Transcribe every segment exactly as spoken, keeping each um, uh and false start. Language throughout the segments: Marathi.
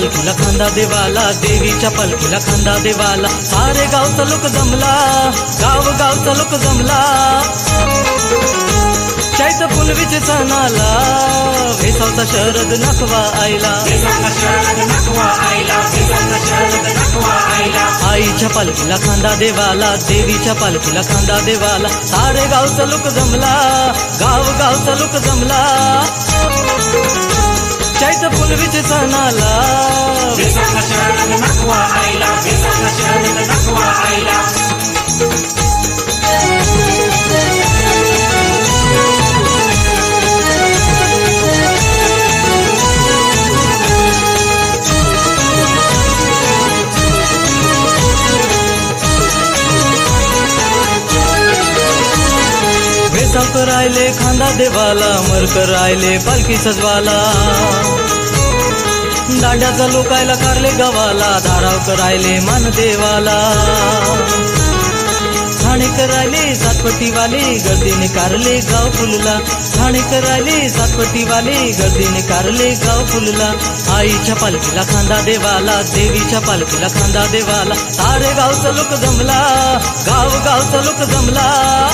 पालखीला खांदा देवाला, देवीच्या पालखीला खांदा देवाला, सारे गावचा लोक जमला, गाव गावचा लोक जमला, चैत पुनवीचे सणाला, वेसावचा शरद नखवा आईला, आईच्या पालखीला खांदा देवाला, देवीच्या पालखीला खांदा देवाला, सारे गावचा लोक जमला, गाव गावचा लोक जमला, चैत पुनवीचे सणाला, वेसाव करायले खांदा देवाला, मर करायले पालखी सजवाला, दांड्याचा लोकायला कारले गावाला, धाराव करायले मान देवाला, ठाणे करायले सातपट्टीवाले, गर्दीने कारले गाव फुलला, ठाणे करायले सातपट्टीवाले, गर्दीने कारले गाव फुलला, आईच्या पालखीला खांदा देवाला, देवीच्या पालखीला खांदा देवाला, सारे गावचा लोक जमला, गाव गावचा लोक जमला,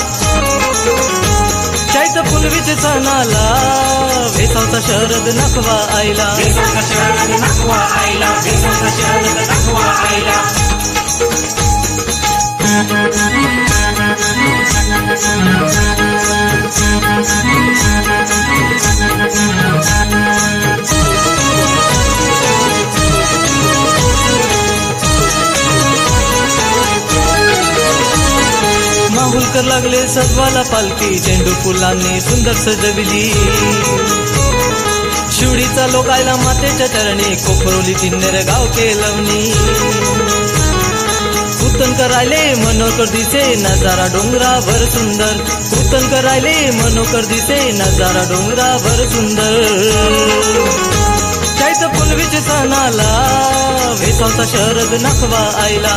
चैत पुनवीचे सणाला, वेसावचा शरद नखवा आईला, माहुलकर लागले सजवाला पालखी, झेंडू फुलांनी सुंदर सजविली, शिवडीचा लोकायला मातेच्या चरणी, कोपरोली किन्नर गाव केलवणी, कीर्तन करायले मनोकर दिसे, नजारा डोंगरावर सुंदर, कीर्तन करायले मनोकर दिसे, नजारा डोंगरावर सुंदर, चैत पुनवीचे सणाला, वेसावचा शरद नखवा आईला,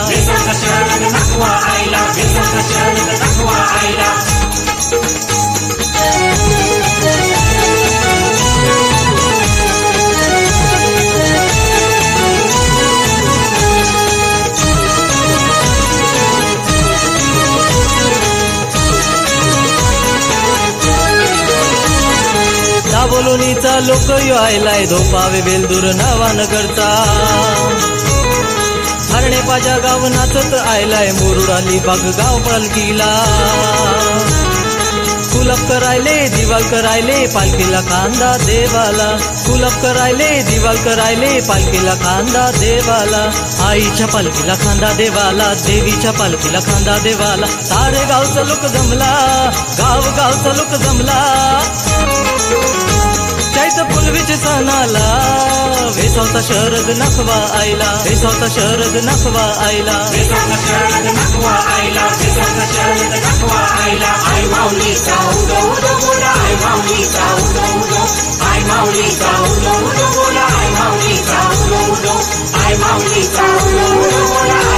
दाबोलोनीचा लोक यो आयलाय, धोपावे बेलदूर नावानगरचा, हरणे पाजा गाव नाचत आयलाय, मुरुड अलिबाग गाव पालखीला, कुलप करायले दिवाल करायले, पालखीला खांदा देवाला, कुलप करायले दिवाल करायले, पालखीला खांदा देवाला, आईच्या पालखीला खांदा देवाला, देवीच्या पालखीला खांदा देवाला, सारे गावचा लोक जमला, गाव गावचा लोक जमला, चैत पुनवीचे सणाला, वेसावचा शरद नखवा आईला, वेसावचा शरद नखवा आईला, आई माऊलीचा उदो उदो बोला, आई माऊलीचा उदो उदो, आई माऊलीचा उदो उदो बोला, आई माऊलीचा उदो उदो, आई माऊलीचा उदो उदो बोला.